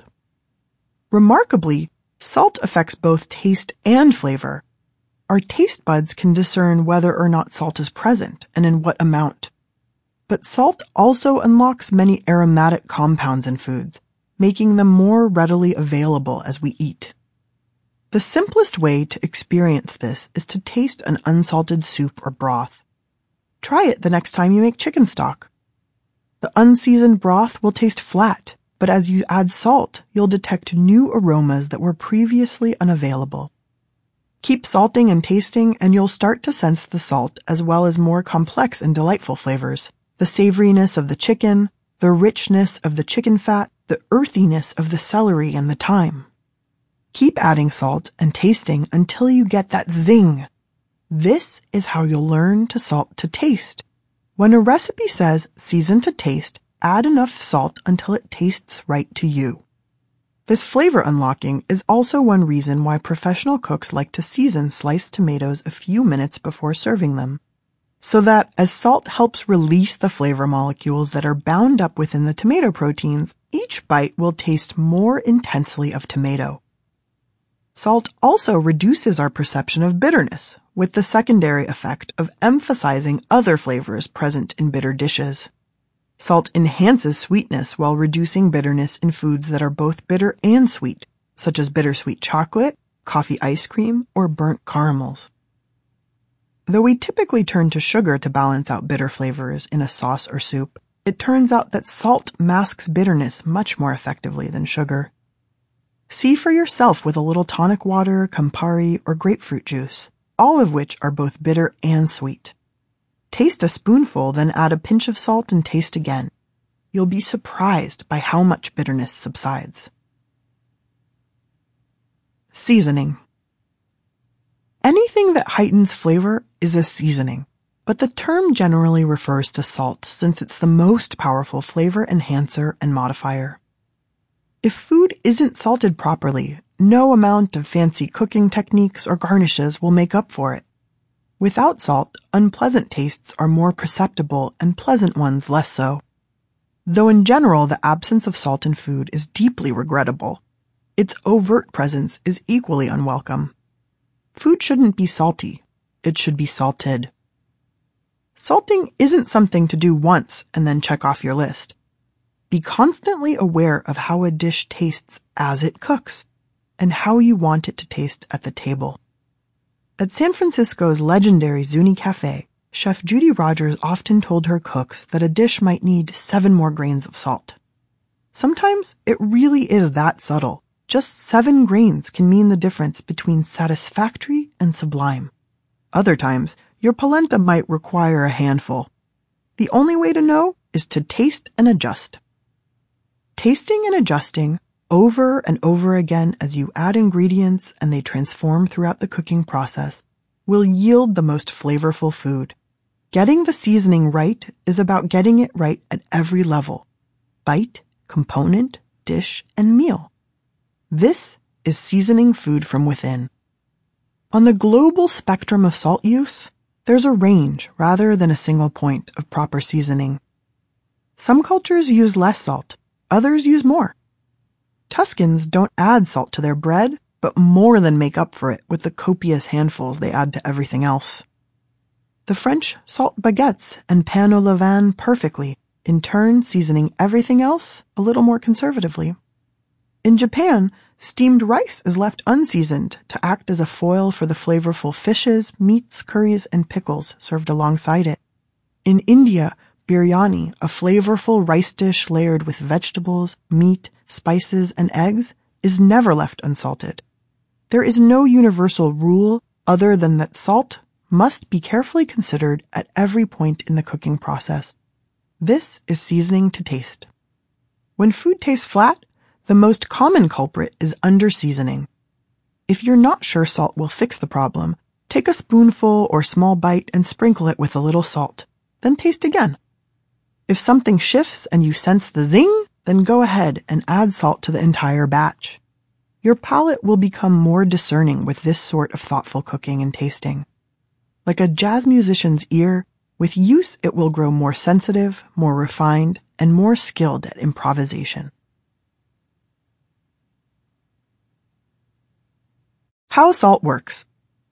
Remarkably, salt affects both taste and flavor. Our taste buds can discern whether or not salt is present and in what amount. But salt also unlocks many aromatic compounds in foods, making them more readily available as we eat. The simplest way to experience this is to taste an unsalted soup or broth. Try it the next time you make chicken stock. The unseasoned broth will taste flat, but as you add salt, you'll detect new aromas that were previously unavailable. Keep salting and tasting, and you'll start to sense the salt as well as more complex and delightful flavors. The savoriness of the chicken, the richness of the chicken fat, the earthiness of the celery and the thyme. Keep adding salt and tasting until you get that zing. This is how you'll learn to salt to taste. When a recipe says season to taste, add enough salt until it tastes right to you. This flavor unlocking is also one reason why professional cooks like to season sliced tomatoes a few minutes before serving them, so that as salt helps release the flavor molecules that are bound up within the tomato proteins, each bite will taste more intensely of tomato. Salt also reduces our perception of bitterness, with the secondary effect of emphasizing other flavors present in bitter dishes. Salt enhances sweetness while reducing bitterness in foods that are both bitter and sweet, such as bittersweet chocolate, coffee ice cream, or burnt caramels. Though we typically turn to sugar to balance out bitter flavors in a sauce or soup, it turns out that salt masks bitterness much more effectively than sugar. See for yourself with a little tonic water, Campari, or grapefruit juice, all of which are both bitter and sweet. Taste a spoonful, then add a pinch of salt and taste again. You'll be surprised by how much bitterness subsides. Seasoning. Anything that heightens flavor is a seasoning, but the term generally refers to salt since it's the most powerful flavor enhancer and modifier. If food isn't salted properly, no amount of fancy cooking techniques or garnishes will make up for it. Without salt, unpleasant tastes are more perceptible and pleasant ones less so. Though in general the absence of salt in food is deeply regrettable, its overt presence is equally unwelcome. Food shouldn't be salty. It should be salted. Salting isn't something to do once and then check off your list. Be constantly aware of how a dish tastes as it cooks and how you want it to taste at the table. At San Francisco's legendary Zuni Cafe, Chef Judy Rogers often told her cooks that a dish might need seven more grains of salt. Sometimes it really is that subtle. Just seven grains can mean the difference between satisfactory and sublime. Other times, your polenta might require a handful. The only way to know is to taste and adjust. Tasting and adjusting over and over again as you add ingredients and they transform throughout the cooking process will yield the most flavorful food. Getting the seasoning right is about getting it right at every level, bite component, dish, and meal. This is seasoning food from within. On the global spectrum of salt use, there's a range rather than a single point of proper seasoning. Some cultures use less salt, others use more. Tuscans don't add salt to their bread, but more than make up for it with the copious handfuls they add to everything else. The French salt baguettes and pain au levain perfectly, in turn seasoning everything else a little more conservatively. In Japan, steamed rice is left unseasoned to act as a foil for the flavorful fishes, meats, curries, and pickles served alongside it. In India, biryani, a flavorful rice dish layered with vegetables, meat, spices, and eggs, is never left unsalted. There is no universal rule other than that salt must be carefully considered at every point in the cooking process. This is seasoning to taste. When food tastes flat, the most common culprit is under-seasoning. If you're not sure salt will fix the problem, take a spoonful or small bite and sprinkle it with a little salt. Then taste again. If something shifts and you sense the zing, then go ahead and add salt to the entire batch. Your palate will become more discerning with this sort of thoughtful cooking and tasting. Like a jazz musician's ear, with use it will grow more sensitive, more refined, and more skilled at improvisation. How salt works.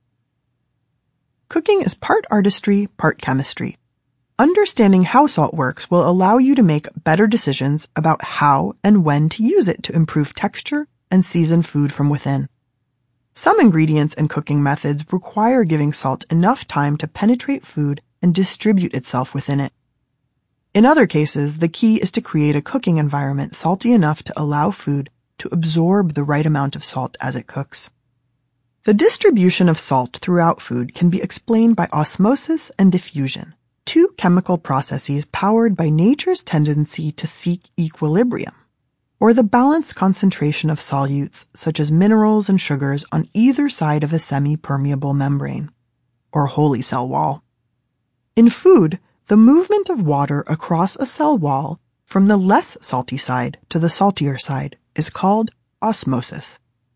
Cooking is part artistry, part chemistry. Understanding how salt works will allow you to make better decisions about how and when to use it to improve texture and season food from within. Some ingredients and cooking methods require giving salt enough time to penetrate food and distribute itself within it. In other cases, the key is to create a cooking environment salty enough to allow food to absorb the right amount of salt as it cooks. The distribution of salt throughout food can be explained by osmosis and diffusion, two chemical processes powered by nature's tendency to seek equilibrium, or the balanced concentration of solutes such as minerals and sugars on either side of a semi-permeable membrane, or Holy cell wall. In food, the movement of water across a cell wall from the less salty side to the saltier side is called osmosis.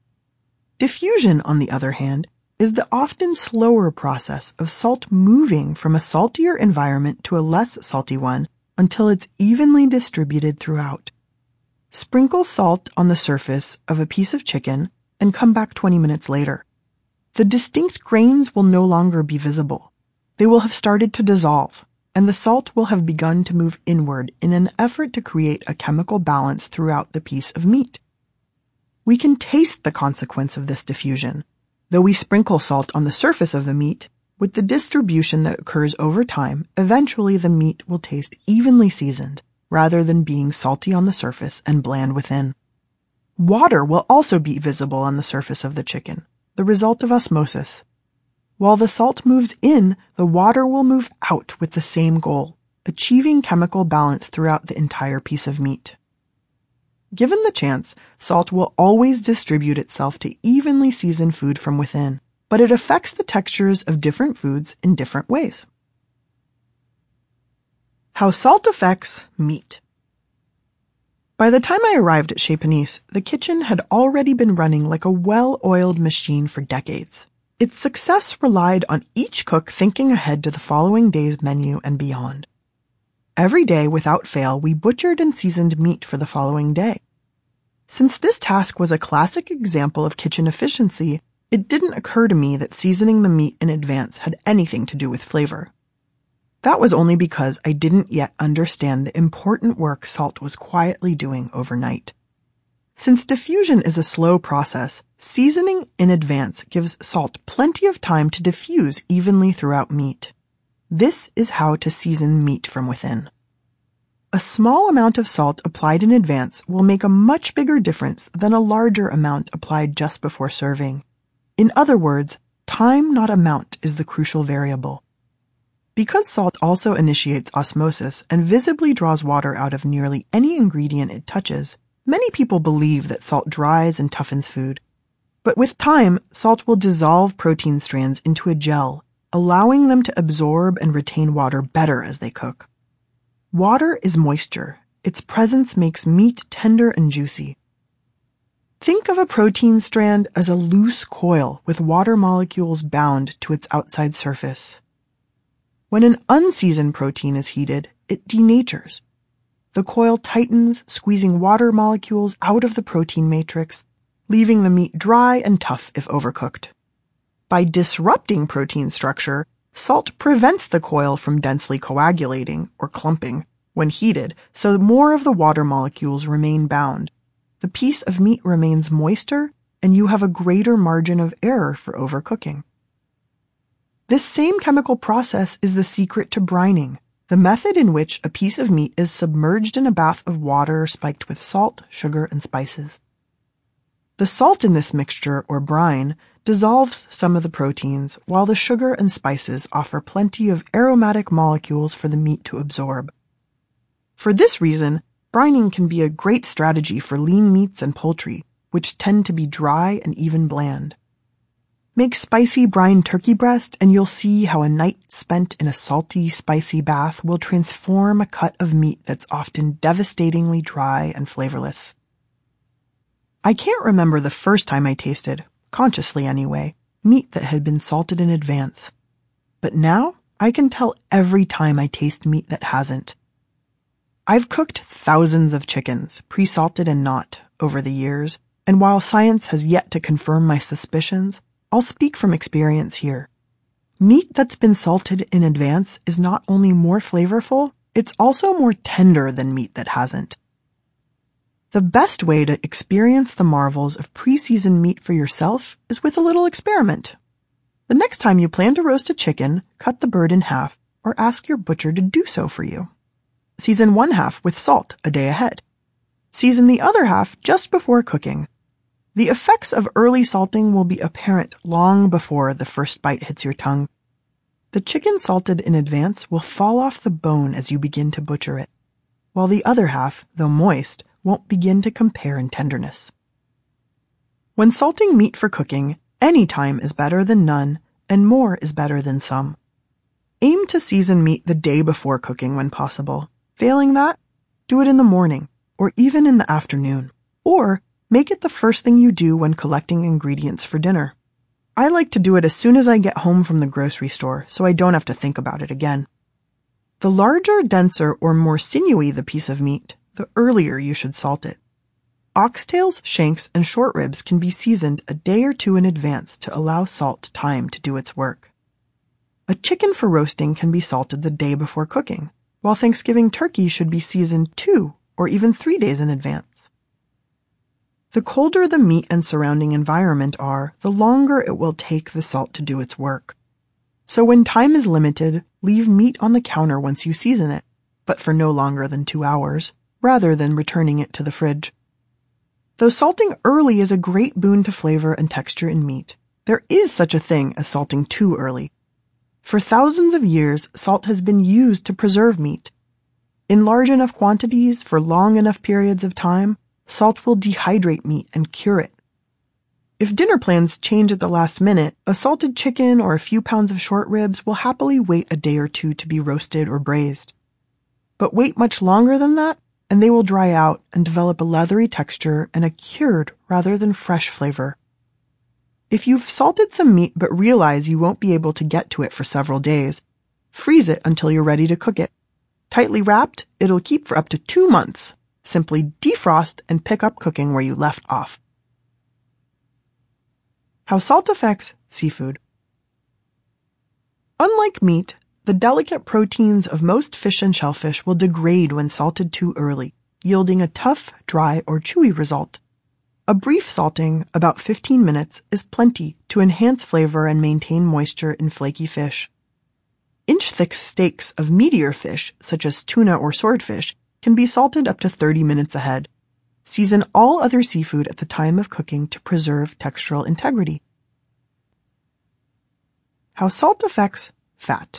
Diffusion, on the other hand, is the often slower process of salt moving from a saltier environment to a less salty one until it's evenly distributed throughout. Sprinkle salt on the surface of a piece of chicken and come back twenty minutes later. The distinct grains will no longer be visible. They will have started to dissolve, and the salt will have begun to move inward in an effort to create a chemical balance throughout the piece of meat. We can taste the consequence of this diffusion. Though we sprinkle salt on the surface of the meat, with the distribution that occurs over time, eventually the meat will taste evenly seasoned, rather than being salty on the surface and bland within. Water will also be visible on the surface of the chicken, the result of osmosis. While the salt moves in, the water will move out with the same goal, achieving chemical balance throughout the entire piece of meat. Given the chance, salt will always distribute itself to evenly season food from within, but it affects the textures of different foods in different ways. How salt affects meat. By the time I arrived at Chez Panisse, the kitchen had already been running like a well-oiled machine for decades. Its success relied on each cook thinking ahead to the following day's menu and beyond. Every day, without fail, we butchered and seasoned meat for the following day. Since this task was a classic example of kitchen efficiency, it didn't occur to me that seasoning the meat in advance had anything to do with flavor. That was only because I didn't yet understand the important work salt was quietly doing overnight. Since diffusion is a slow process, seasoning in advance gives salt plenty of time to diffuse evenly throughout meat. This is how to season meat from within. A small amount of salt applied in advance will make a much bigger difference than a larger amount applied just before serving. In other words, time, not amount, is the crucial variable. Because salt also initiates osmosis and visibly draws water out of nearly any ingredient it touches, many people believe that salt dries and toughens food. But with time, salt will dissolve protein strands into a gel, allowing them to absorb and retain water better as they cook. Water is moisture. its presence makes meat tender and juicy. Think of a protein strand as a loose coil with water molecules bound to its outside surface. When an unseasoned protein is heated, it denatures. The coil tightens, squeezing water molecules out of the protein matrix, leaving the meat dry and tough if overcooked. By disrupting protein structure, salt prevents the coil from densely coagulating, or clumping, when heated, so more of the water molecules remain bound. The piece of meat remains moister, and you have a greater margin of error for overcooking. This same chemical process is the secret to brining, the method in which a piece of meat is submerged in a bath of water spiked with salt, sugar, and spices. The salt in this mixture, or brine, dissolves some of the proteins, while the sugar and spices offer plenty of aromatic molecules for the meat to absorb. For this reason, brining can be a great strategy for lean meats and poultry, which tend to be dry and even bland. Make spicy brine turkey breast, and you'll see how a night spent in a salty, spicy bath will transform a cut of meat that's often devastatingly dry and flavorless. I can't remember the first time I tasted, consciously anyway, meat that had been salted in advance. But now I can tell every time I taste meat that hasn't. I've cooked thousands of chickens, pre-salted and not, over the years, and while science has yet to confirm my suspicions, I'll speak from experience here. Meat that's been salted in advance is not only more flavorful, it's also more tender than meat that hasn't. The best way to experience the marvels of pre-seasoned meat for yourself is with a little experiment. The next time you plan to roast a chicken, cut the bird in half, or ask your butcher to do so for you. Season one half with salt a day ahead. Season the other half just before cooking. The effects of early salting will be apparent long before the first bite hits your tongue. The chicken salted in advance will fall off the bone as you begin to butcher it, while the other half, though moist, won't begin to compare in tenderness. When salting meat for cooking, any time is better than none, and more is better than some. Aim to season meat the day before cooking when possible. Failing that, do it in the morning, or even in the afternoon, or make it the first thing you do when collecting ingredients for dinner. I like to do it as soon as I get home from the grocery store, so I don't have to think about it again. The larger, denser, or more sinewy the piece of meat, the earlier you should salt it. Oxtails, shanks, and short ribs can be seasoned a day or two in advance to allow salt time to do its work. A chicken for roasting can be salted the day before cooking, while Thanksgiving turkey should be seasoned two or even three days in advance. The colder the meat and surrounding environment are, the longer it will take the salt to do its work. So when time is limited, leave meat on the counter once you season it, but for no longer than two hours, rather than returning it to the fridge. Though salting early is a great boon to flavor and texture in meat, there is such a thing as salting too early. For thousands of years, salt has been used to preserve meat. In large enough quantities for long enough periods of time, salt will dehydrate meat and cure it. If dinner plans change at the last minute, a salted chicken or a few pounds of short ribs will happily wait a day or two to be roasted or braised. But wait much longer than that, and they will dry out and develop a leathery texture and a cured rather than fresh flavor. If you've salted some meat but realize you won't be able to get to it for several days, freeze it until you're ready to cook it. Tightly wrapped, it'll keep for up to two months. Simply defrost and pick up cooking where you left off. How salt affects seafood. Unlike meat, the delicate proteins of most fish and shellfish will degrade when salted too early, yielding a tough, dry, or chewy result. A brief salting, about fifteen minutes, is plenty to enhance flavor and maintain moisture in flaky fish. Inch-thick steaks of meatier fish, such as tuna or swordfish, can be salted up to thirty minutes ahead. Season all other seafood at the time of cooking to preserve textural integrity. How salt affects fat.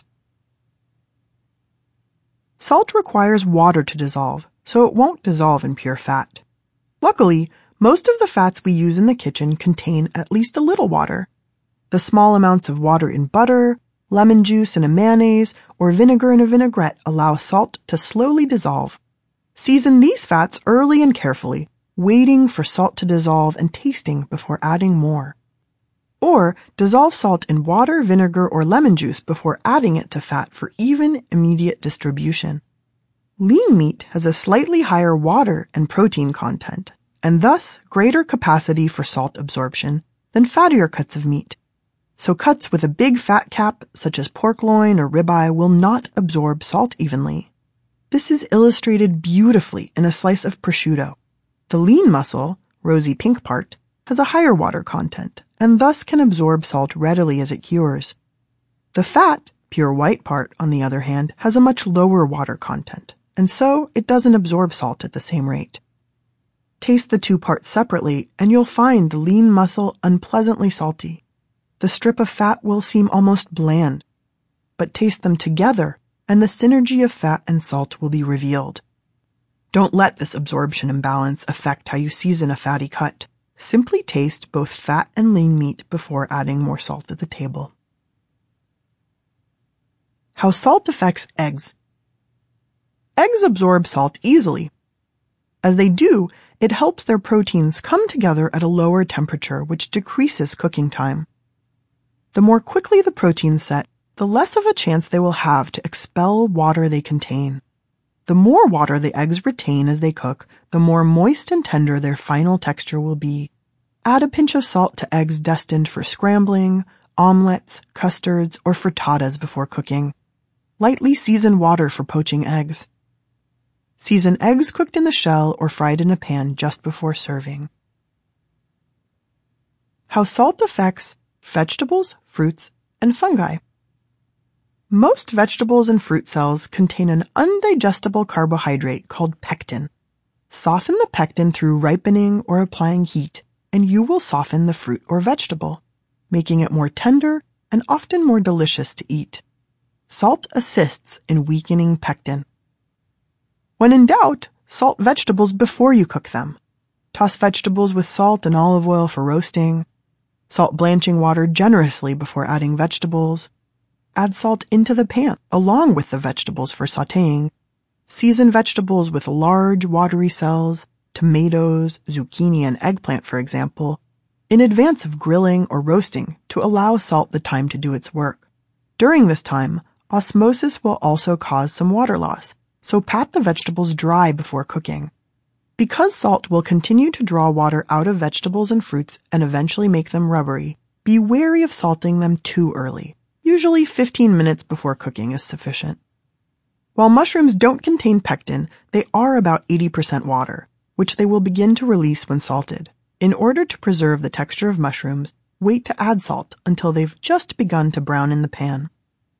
Salt requires water to dissolve, so it won't dissolve in pure fat. Luckily, most of the fats we use in the kitchen contain at least a little water. The small amounts of water in butter, lemon juice in a mayonnaise, or vinegar in a vinaigrette allow salt to slowly dissolve. Season these fats early and carefully, waiting for salt to dissolve and tasting before adding more. Or dissolve salt in water, vinegar, or lemon juice before adding it to fat for even, immediate distribution. Lean meat has a slightly higher water and protein content, and thus greater capacity for salt absorption than fattier cuts of meat. So cuts with a big fat cap, such as pork loin or ribeye, will not absorb salt evenly. This is illustrated beautifully in a slice of prosciutto. The lean muscle, rosy pink part, has a higher water content, and thus can absorb salt readily as it cures. The fat, pure white part, on the other hand, has a much lower water content, and so it doesn't absorb salt at the same rate. Taste the two parts separately, and you'll find the lean muscle unpleasantly salty. The strip of fat will seem almost bland, but taste them together, and the synergy of fat and salt will be revealed. Don't let this absorption imbalance affect how you season a fatty cut. Simply taste both fat and lean meat before adding more salt at the table. How salt affects eggs. Eggs absorb salt easily. As they do, it helps their proteins come together at a lower temperature, which decreases cooking time. The more quickly the proteins set, the less of a chance they will have to expel water they contain. The more water the eggs retain as they cook, the more moist and tender their final texture will be. Add a pinch of salt to eggs destined for scrambling, omelets, custards, or frittatas before cooking. Lightly season water for poaching eggs. Season eggs cooked in the shell or fried in a pan just before serving. How salt affects vegetables, fruits, and fungi. Most vegetables and fruit cells contain an undigestible carbohydrate called pectin. Soften the pectin through ripening or applying heat, and you will soften the fruit or vegetable, making it more tender and often more delicious to eat. Salt assists in weakening pectin. When in doubt, salt vegetables before you cook them. Toss vegetables with salt and olive oil for roasting. Salt blanching water generously before adding vegetables. Add salt into the pan along with the vegetables for sautéing. Season vegetables with large watery cells, tomatoes, zucchini, and eggplant, for example, in advance of grilling or roasting to allow salt the time to do its work. During this time, osmosis will also cause some water loss, so pat the vegetables dry before cooking. Because salt will continue to draw water out of vegetables and fruits and eventually make them rubbery, be wary of salting them too early. Usually fifteen minutes before cooking is sufficient. While mushrooms don't contain pectin, they are about eighty percent water, which they will begin to release when salted. In order to preserve the texture of mushrooms, wait to add salt until they've just begun to brown in the pan.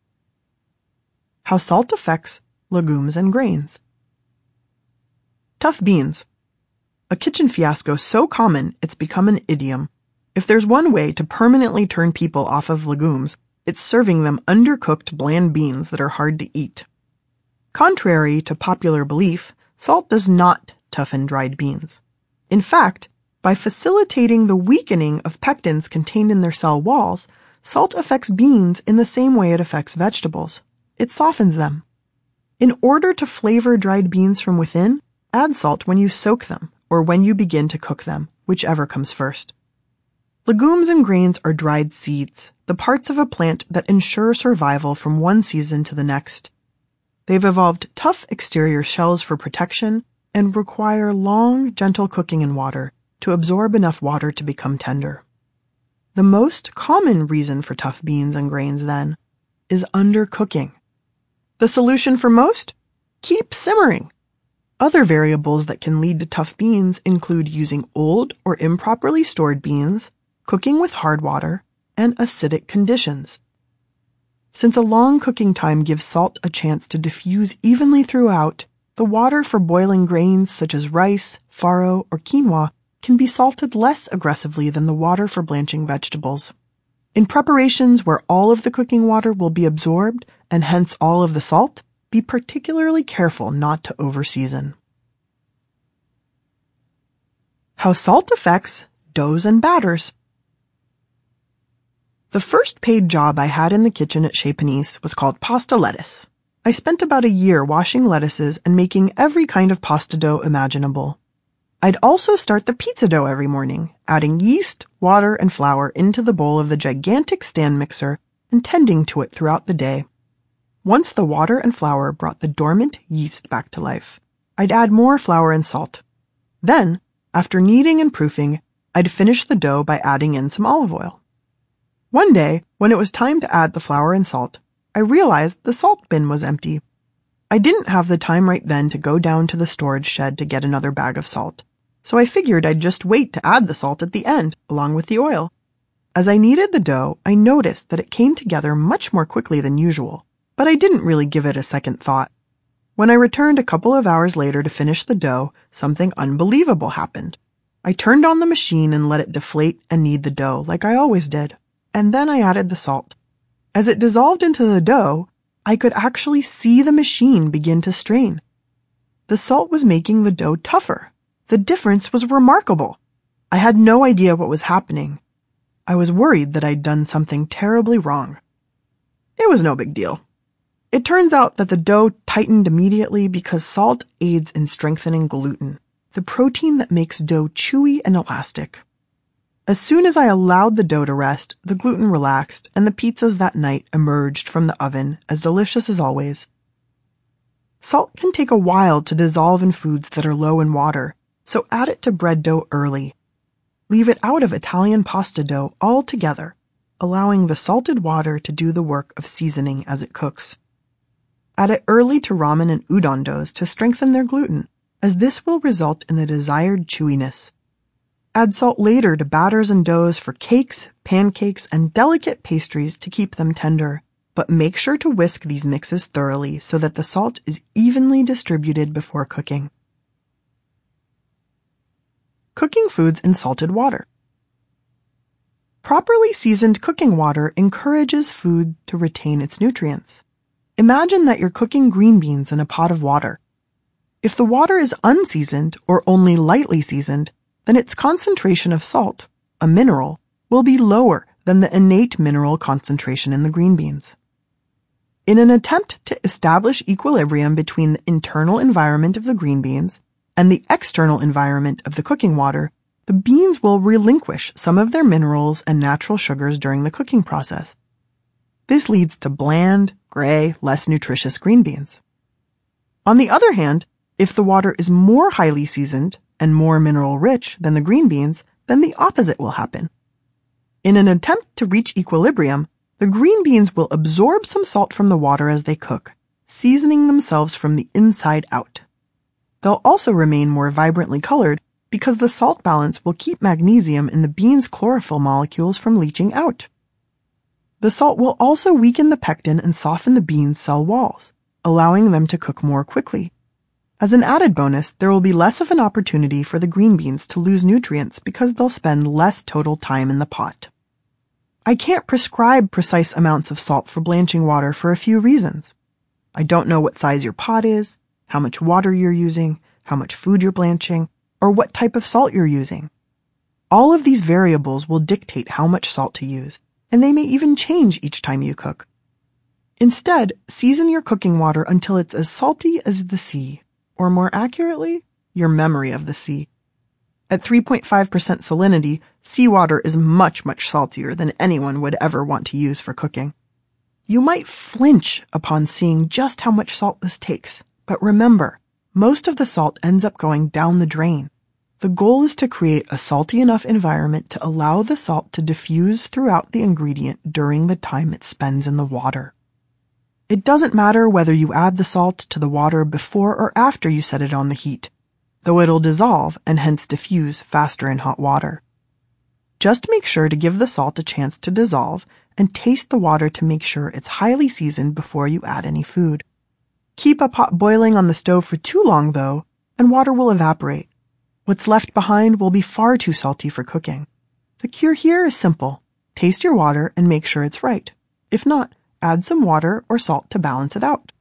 How salt affects legumes and grains. Tough beans. A kitchen fiasco so common it's become an idiom. If there's one way to permanently turn people off of legumes, it's serving them undercooked bland beans that are hard to eat. Contrary to popular belief, salt does not toughen dried beans. In fact, by facilitating the weakening of pectins contained in their cell walls, salt affects beans in the same way it affects vegetables. It softens them. In order to flavor dried beans from within, add salt when you soak them or when you begin to cook them, whichever comes first. Legumes and grains are dried seeds, the parts of a plant that ensure survival from one season to the next. They've evolved tough exterior shells for protection and require long, gentle cooking in water to absorb enough water to become tender. The most common reason for tough beans and grains, then, is undercooking. The solution for most? Keep simmering. Other variables that can lead to tough beans include using old or improperly stored beans, cooking with hard water, and acidic conditions. Since a long cooking time gives salt a chance to diffuse evenly throughout, the water for boiling grains such as rice, farro, or quinoa can be salted less aggressively than the water for blanching vegetables. In preparations where all of the cooking water will be absorbed, and hence all of the salt, be particularly careful not to overseason. How salt affects doughs and batters. The first paid job I had in the kitchen at Chez Panisse was called pasta lettuce. I spent about a year washing lettuces and making every kind of pasta dough imaginable. I'd also start the pizza dough every morning, adding yeast, water, and flour into the bowl of the gigantic stand mixer and tending to it throughout the day. Once the water and flour brought the dormant yeast back to life, I'd add more flour and salt. Then, after kneading and proofing, I'd finish the dough by adding in some olive oil. One day, when it was time to add the flour and salt, I realized the salt bin was empty. I didn't have the time right then to go down to the storage shed to get another bag of salt, so I figured I'd just wait to add the salt at the end, along with the oil. As I kneaded the dough, I noticed that it came together much more quickly than usual, but I didn't really give it a second thought. When I returned a couple of hours later to finish the dough, something unbelievable happened. I turned on the machine and let it deflate and knead the dough like I always did, and then I added the salt. As it dissolved into the dough, I could actually see the machine begin to strain. The salt was making the dough tougher. The difference was remarkable. I had no idea what was happening. I was worried that I'd done something terribly wrong. It was no big deal. It turns out that the dough tightened immediately because salt aids in strengthening gluten, the protein that makes dough chewy and elastic. As soon as I allowed the dough to rest, the gluten relaxed, and the pizzas that night emerged from the oven as delicious as always. Salt can take a while to dissolve in foods that are low in water, so add it to bread dough early. Leave it out of Italian pasta dough altogether, allowing the salted water to do the work of seasoning as it cooks. Add it early to ramen and udon doughs to strengthen their gluten, as this will result in the desired chewiness. Add salt later to batters and doughs for cakes, pancakes, and delicate pastries to keep them tender, but make sure to whisk these mixes thoroughly so that the salt is evenly distributed before cooking. Cooking foods in salted water. Properly seasoned cooking water encourages food to retain its nutrients. Imagine that you're cooking green beans in a pot of water. If the water is unseasoned or only lightly seasoned, then its concentration of salt, a mineral, will be lower than the innate mineral concentration in the green beans. In an attempt to establish equilibrium between the internal environment of the green beans and the external environment of the cooking water, the beans will relinquish some of their minerals and natural sugars during the cooking process. This leads to bland, gray, less nutritious green beans. On the other hand, if the water is more highly seasoned and more mineral-rich than the green beans, then the opposite will happen. In an attempt to reach equilibrium, the green beans will absorb some salt from the water as they cook, seasoning themselves from the inside out. They'll also remain more vibrantly colored because the salt balance will keep magnesium in the beans' chlorophyll molecules from leaching out. The salt will also weaken the pectin and soften the beans' cell walls, allowing them to cook more quickly. As an added bonus, there will be less of an opportunity for the green beans to lose nutrients because they'll spend less total time in the pot. I can't prescribe precise amounts of salt for blanching water for a few reasons. I don't know what size your pot is, how much water you're using, how much food you're blanching, or what type of salt you're using. All of these variables will dictate how much salt to use, and they may even change each time you cook. Instead, season your cooking water until it's as salty as the sea, or more accurately, your memory of the sea. At three point five percent salinity, seawater is much, much saltier than anyone would ever want to use for cooking. You might flinch upon seeing just how much salt this takes, but remember, most of the salt ends up going down the drain. The goal is to create a salty enough environment to allow the salt to diffuse throughout the ingredient during the time it spends in the water. It doesn't matter whether you add the salt to the water before or after you set it on the heat, though it'll dissolve and hence diffuse faster in hot water. Just make sure to give the salt a chance to dissolve and taste the water to make sure it's highly seasoned before you add any food. Keep a pot boiling on the stove for too long, though, and water will evaporate. What's left behind will be far too salty for cooking. The cure here is simple. Taste your water and make sure it's right. If not, add some water or salt to balance it out.